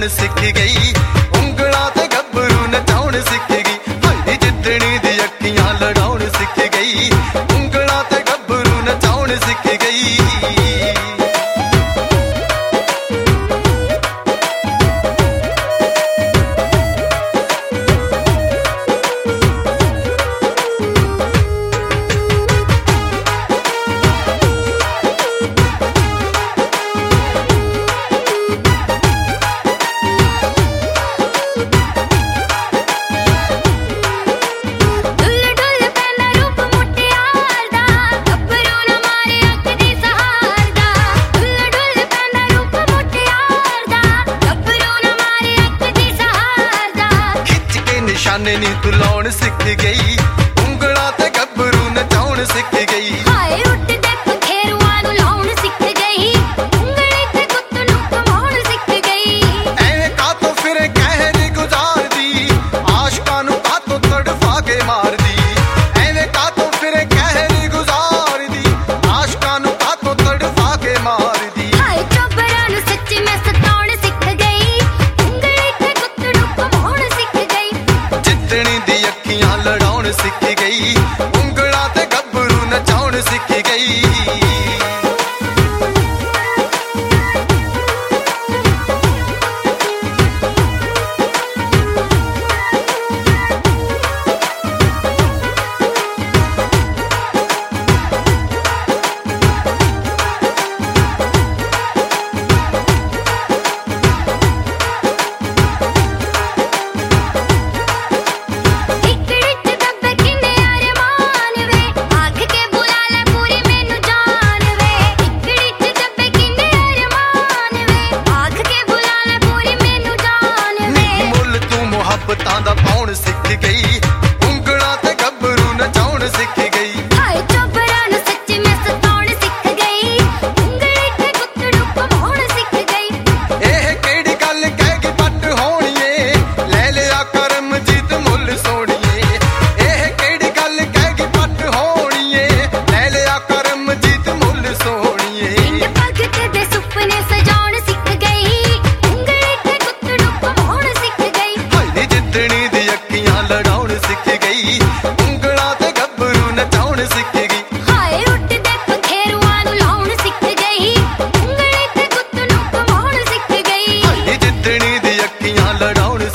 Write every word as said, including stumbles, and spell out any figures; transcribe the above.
सिख गई, ਉਂਗਲਾਂ ਤੇ ਗੱਭਰੂ ਨਚਾਉਣ ਸਿੱਖ ਗਈ। ਹਾਏ ਜਿੱਦਣੀ ਦੀ ਅੱਖੀਆਂ ਲੜਾਉਣ ਸਿੱਖ ਗਈ, ਉਂਗਲਾਂ ਤੇ ਗੱਭਰੂ ਨਚਾਉਣ ਸਿੱਖ ਗਈ। ਨਿਸ਼ਾਨੇ ਨੀ ਤੂੰ ਲਾਉਣ ਸਿੱਖ ਗਈ, ਉਂਗਲਾਂ ਤੇ ਗੱਭਰੂ ਨਚਾਉਣ ਸਿੱਖ ਗਈ। ਹਾਏ ਉੱਡਦੇ ਪੰਖੇਰੂਆਂ ਨੂੰ ਲਾਉਣ ਸਿੱਖ ਗਈ, ਉਂਗਲੀ ਤੇ ਗੁੱਤ ਨੂੰ ਕਮਾਉਣ ਸਿੱਖ ਗਈ। ਐਵੇਂ ਕਾਤੋਂ ਫਿਰੇ ਕਹਿਰ ਗੁਜ਼ਾਰਦੀ, ਆਸ਼ਕਾਂ ਨੂੰ ਕਾਤੋਂ ਤੜਫਾ ਕੇ ਮਾਰਦੀ। ਐਵੇਂ ਕਾਤੋਂ ਫਿਰੇ ਕਹਿਰ ਗੁਜ਼ਾਰਦੀ, ਆਸ਼ਕਾਂ ਨੂੰ ਕਾਤੋਂ ਤੜਫਾ ਕੇ ਮਾਰਦੀ। ਹਾਏ ਚੋਬਰਾਂ ਨੂੰ ਸੱਚੀ ਮੈਂ ਸਤਾਉਣ ਸਿੱਖ ਗਈ, ਉਂਗਲੀ ਤੇ ਗੁੱਤ ਨੂੰ ਕਮਾਉਣ ਸਿੱਖ ਗਈ। ਜਿੱਦਣੀ ਦੀ ਅੱਖੀਆਂ ਲੜਾਉਣ ਸਿੱਖ ਗਈ, ਉਂਗਲਾਂ ਤੇ ਗੱਭਰੂ ਨਚਾਉਣ ਸਿੱਖ ਗਈ। ਮੁਹੱਬਤਾਂ ਦਾ ਪਾਉਣ ਸਿੱਖ ਗਈ, ਉਂਗਲਾਂ ਤੇ ਗੱਭਰੂ ਨਚਾਉਣ ਸਿੱਖ ਗਈ। ਹਾਏ ਚੋਬਰਾਂ ਨੂੰ ਸੱਚੀ ਮੈਂ ਸਤਾਉਣ ਸਿੱਖ ਗਈ, ਉਂਗਲੀ ਤੇ ਗੁੱਤ ਨੂੰ ਕਮਾਉਣ ਸਿੱਖ ਗਈ। ਇਹ ਕਿਹੜੀ ਗੱਲ ਕਹਿ ਗਈ ਪੱਟ ਹੋਣੀਏ, ਲੈ ਲਿਆ ਕਰਮਜੀਤ ਮੁੱਲ ਸੋਣੀਏ। ਇਹ ਕਿਹੜੀ ਗੱਲ ਕਹਿ ਗਈ ਪੱਟ ਹੋਣੀਏ, ਲੈ ਲਿਆ ਕਰਮਜੀਤ ਮੁੱਲ ਸੋਣੀਏ। ਇੰਜ ਭਗਤ ਦੇ ਸੁਪਨੇ ਸਜਾਉਣ ਸਿੱਖ ਗਈ, ਉਂਗਲੀ ਤੇ ਗੁੱਤ ਨੂੰ ਕਮਾਉਣ ਸਿੱਖ ਗਈ। ਹਾਏ ਜਿੱਦਣੀ ਦੀ ਅੱਖੀਆਂ ਲੜਾਉਣ ਸਿੱਖ ਗਈ, ਉਂਗਲਾਂ ਤੇ ਗੱਭਰੂ ਨਚਾਉਣ ਸਿੱਖ ਗਈ। ਹਾਏ ਉੱਡਦੇ ਪੰਖੇਰੂਆਂ ਨੂੰ ਲਾਉਣ ਸਿੱਖ ਗਈ, ਉਂਗਲੀ ਤੇ ਗੁੱਤ ਨੂੰ ਕਮਾਉਣ ਸਿੱਖ ਗਈ। ਹਾਏ ਜਿੱਦਣੀ ਦੀ ਅੱਖੀਆਂ ਲੜਾਉਣ